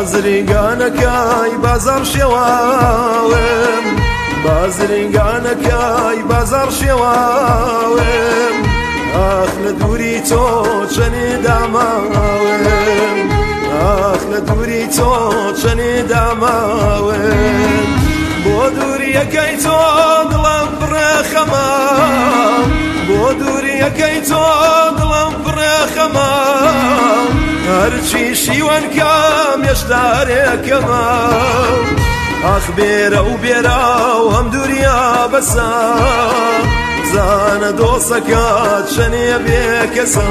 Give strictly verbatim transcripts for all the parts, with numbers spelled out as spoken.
بازرگانەکەی بازار شێواوم بازرگانەکەی بازار شێواوم ئاخ لە دووری تۆ چەنێ داماوم ئاخ لە دووری تۆ چەنێ داماوم بۆ دووریەکەی تۆ دڵم بڕێ خەمە بۆ دووریەکەی تۆ دڵم بڕێ خەمە هەرچی شیوەن کەم هێشتارێکەمە ئاخ بێرە و بێرە و هەم دووریا بەسە زانە دۆسەکەت چەنێ بێکەسە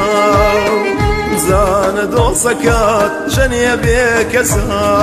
زانە دۆسەکەت چەنێ بێکەسە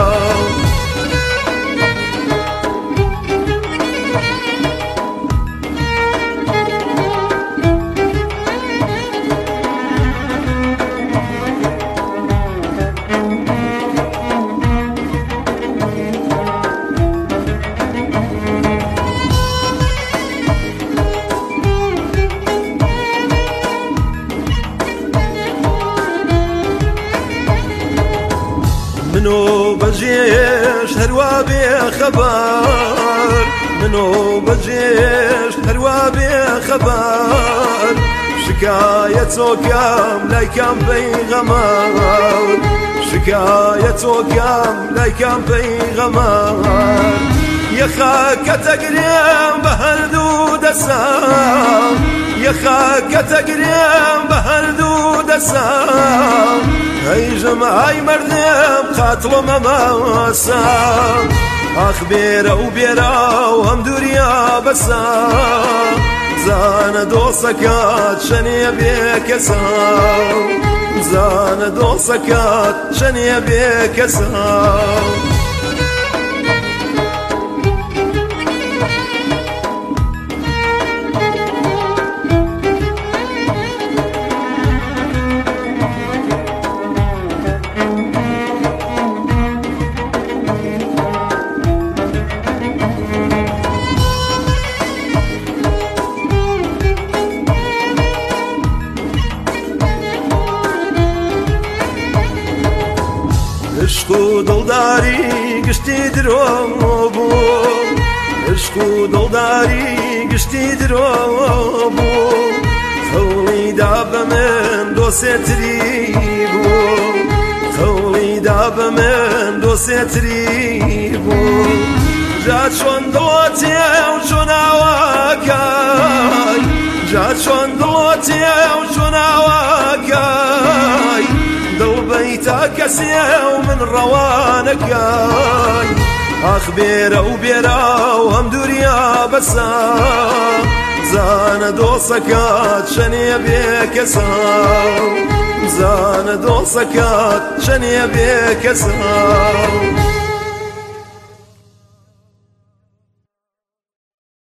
منو بەجێش هەروا بێ خەبەر منو بەجێش هەروا بێ خەبەر شکایەت تۆکەم لای کام پەیغەمبەر شکایەت تۆکەم لای کام پەیغەمبەر یەخەکەتە گرێم بە هەردوو دەسەم یەخەکەتە گرێم بە هەردوو دەسەم ئەی ژەمای مەردم قاتڵم ئەمەسە ئاخ بێرە و بێرە و هەم دووریا بەسە زانە دۆسەکەت چەنێ بێکەسە زانە دۆسەکەت چەنێ بێکەسە عشق و دڵداری گشتی درۆ بوو عشق و دڵداری گشتی درۆ بوو خەوڵیدا بە من دۆسێتری بوو خەوڵیدا بە من دۆسێتری بوو جا چۆن دڵۆتێ و چۆن ئاواکای جا چۆن دڵۆتێ و چۆن ئاواکای دڵبەیتە کەسێ و من ڕەوانەکەی ئاخ بێرە و بێرە و هەم دووریا بەسە زانە دۆسەکەت چەنێ بێکەسە زانە دۆسەکەت چەنێ بێکەسە